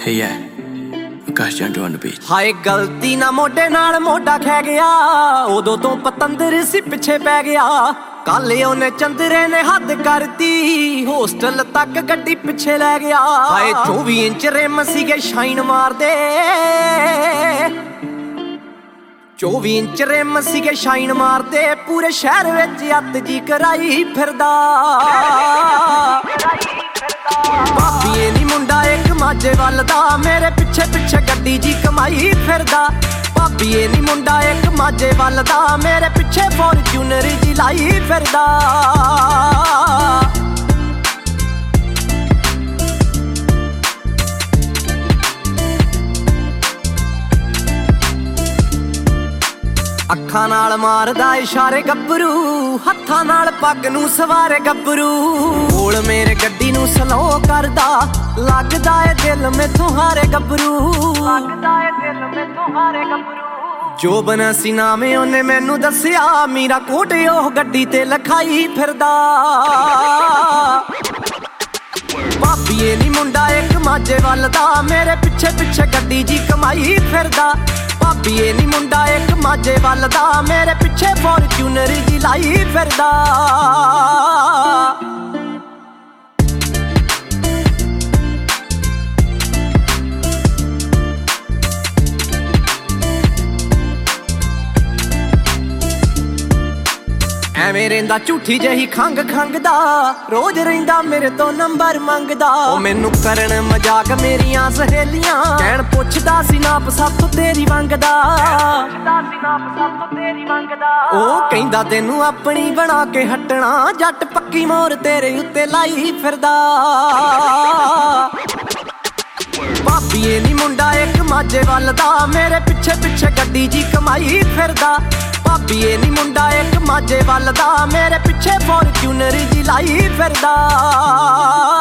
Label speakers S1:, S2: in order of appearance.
S1: Hey yeah, Akash Jandu on the beat.
S2: ਹਾਏ ਗਲਤੀ ਨਾ ਮੋਢੇ ਨਾਲ ਮੋਢਾ ਖਹਿ ਗਿਆ, ਉਦੋਂ ਤੋਂ ਪਤੰਦਰ ਸੀ ਪਿੱਛੇ ਪੈ ਗਿਆ। ਕੱਲ ਉਹਨੇ ਚੰਦਰੇ ਨੇ ਹੱਦ ਕਰਤੀ, ਹੋਸਟਲ ਤੱਕ ਗੱਡੀ ਪਿੱਛੇ ਲੈ ਗਿਆ। ਹਾਏ 24 ਇੰਚ ਰਿਮ ਸੀਗੇ ਸ਼ਾਈਨ ਮਾਰਦੇ, 24 ਇੰਚ ਰਿਮ ਸੀਗੇ ਸ਼ਾਈਨ ਮਾਰਦੇ। ਪੂਰੇ ਸ਼ਹਿਰ ਵਿੱਚ ਅੱਤ ਜੀ ਕਰਾਈ ਫਿਰਦਾ। ਭਾਬੀਏ ਨੀ ਮੁੰਡਾ ਇੱਕ ਮਾਝੇ ਵੱਲ ਦਾ, ਮੇਰੇ ਪਿੱਛੇ ਪਿੱਛੇ ਗੱਡੀ ਜੀ ਕਮਾਈ ਫਿਰਦਾ। ਭਾਬੀਏ ਨੀ ਮੁੰਡਾ ਇੱਕ ਮਾਝੇ ਵੱਲ ਦਾ, ਮੇਰੇ ਪਿੱਛੇ ਫੋਰਚੂਨਰ ਜੀ ਲਾਈ ਫਿਰਦਾ। ਅੱਖਾਂ ਨਾਲ ਮਾਰਦਾ ਇਸ਼ਾਰੇ ਗੱਭਰੂ, ਹੱਥਾਂ ਨਾਲ ਪੱਗ ਨੂੰ ਸਵਾਰੇ ਗੱਭਰੂ। ਕੋਲ ਮੇਰੇ ਗੱਡੀ ਨੂੰ ਸਲੋ ਕਰਦਾ, ਲੱਗਦਾ ਏ ਦਿਲ ਮੈਥੋਂ ਹਾਰੇ ਗੱਭਰੂ, ਲੱਗਦਾ ਏ ਦਿਲ ਮੈਥੋਂ ਹਾਰੇ ਗੱਭਰੂ। ਜੋ ਬਣਾ ਸੀ ਨਾਮੇ ਉਹਨੇ ਮੈਨੂੰ ਦੱਸਿਆ, ਮੀਰਾ ਕੋਟ ਉਹ ਗੱਡੀ ਤੇ ਲਖਾਈ ਫਿਰਦਾ। ਭਾਬੀਏ ਨੀ ਮੁੰਡਾ ਇੱਕ ਮਾਝੇ ਵੱਲ ਦਾ, ਮੇਰੇ ਪਿੱਛੇ ਪਿੱਛੇ ਗੱਡੀ ਜੀ ਕਮਾਈ ਫਿਰਦਾ। ਭਾਬੀਏ ਨੀ ਮੁੰਡਾ ਇੱਕ ਮਾਝੇ ਵੱਲ ਦਾ, ਮੇਰੇ ਪਿੱਛੇ ਫੋਰਚੂਨਰ ਜੀ ਲਾਈ ਫਿਰਦਾ। ਐਵੇਂ ਰਹਿੰਦਾ ਝੂਠੀ ਜਿਹੀ ਖੰਗ ਦਾ, ਰੋਜ਼ ਰਹਿੰਦਾ ਮੇਰੇ ਤੋਂ ਨੰਬਰ ਮੰਗਦਾ। ਉਹ ਮੈਨੂੰ ਕਰਨ ਮਜ਼ਾਕ ਮੇਰੀਆਂ ਸਹੇਲੀਆਂ, ਕਹਿਣ ਪੁੱਛਦਾ ਸੀ ਨਾਪ ਸੱਤ ਤੇਰੀ ਮੰਗਦਾ। ਉਹ ਕਹਿੰਦਾ ਤੈਨੂੰ ਆਪਣੀ ਬਣਾ ਕੇ ਹਟਣਾ, ਜੱਟ ਪੱਕੀ ਮੋਰ ਤੇਰੇ ਉੱਤੇ ਲਾਈ ਫਿਰਦਾ। ਭਾਬੀਏ ਨੀ ਮੁੰਡਾ ਇੱਕ ਮਾਝੇ ਵੱਲ ਦਾ, ਮੇਰੇ ਪਿੱਛੇ ਪਿੱਛੇ ਗੱਡੀ ਜੀ ਕਮਾਈ ਫਿਰਦਾ। ਭਾਬੀਏ ਨੀ ਮੁੰਡਾ ਇੱਕ ਮਾਝੇ ਵੱਲ ਦਾ, ਮੇਰੇ ਪਿੱਛੇ ਫੋਰਚੂਨਰ ਜੀ ਲਾਈ ਫਿਰਦਾ।